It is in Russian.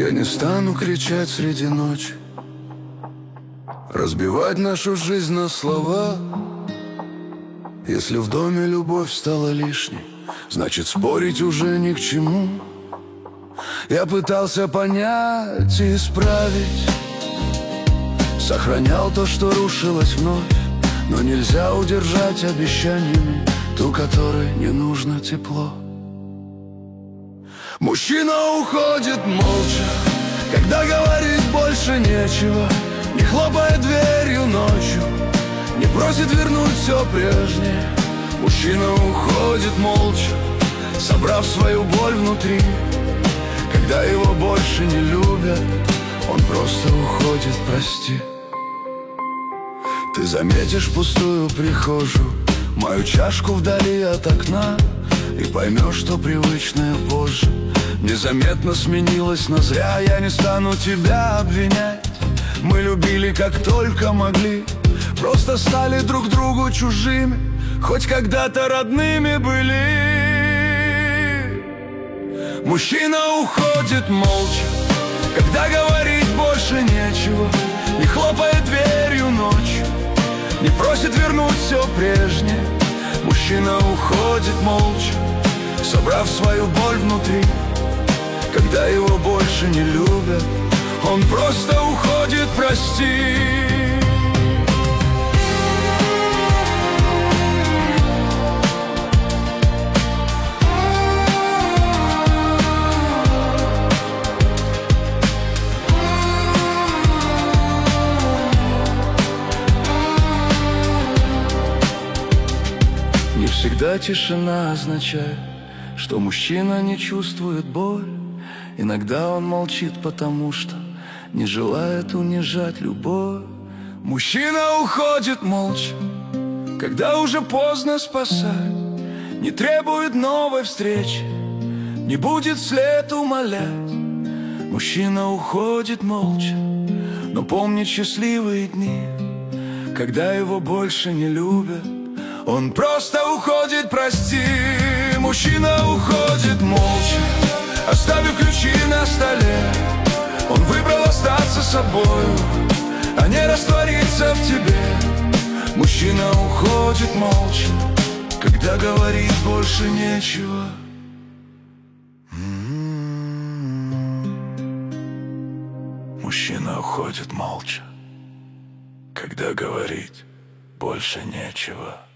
Я не стану кричать среди ночи, разбивать нашу жизнь на слова. Если в доме любовь стала лишней, значит спорить уже ни к чему. Я пытался понять и исправить, сохранял то, что рушилось вновь. Но нельзя удержать обещаниями ту, которой не нужно тепло. Мужчина уходит молча, когда говорить больше нечего, не хлопает дверью ночью, не просит вернуть все прежнее. Мужчина уходит молча, собрав свою боль внутри. Когда его больше не любят, он просто уходит, прости. Ты заметишь пустую прихожую, мою чашку вдали от окна, и поймешь, что привычное позже незаметно сменилось на зря. Я не стану тебя обвинять, мы любили как только могли, просто стали друг другу чужими, хоть когда-то родными были. Мужчина уходит молча, когда говорить больше нечего, не хлопает дверью ночью, не просит вернуть все прежнее. Мужчина уходит молча, собрав свою боль внутри. Когда его больше не любят, он просто уходит, прости. Не всегда тишина означает, что мужчина не чувствует боль. Иногда он молчит, потому что не желает унижать любовь. Мужчина уходит молча, когда уже поздно спасать, не требует новой встречи, не будет вслед умолять. Мужчина уходит молча, но помнит счастливые дни, когда его больше не любят. Он просто уходит, прости. Мужчина уходит молча, оставив ключи на столе. Он выбрал остаться собою, а не раствориться в тебе. Мужчина уходит молча, когда говорить больше нечего. Мужчина уходит молча, когда говорить больше нечего.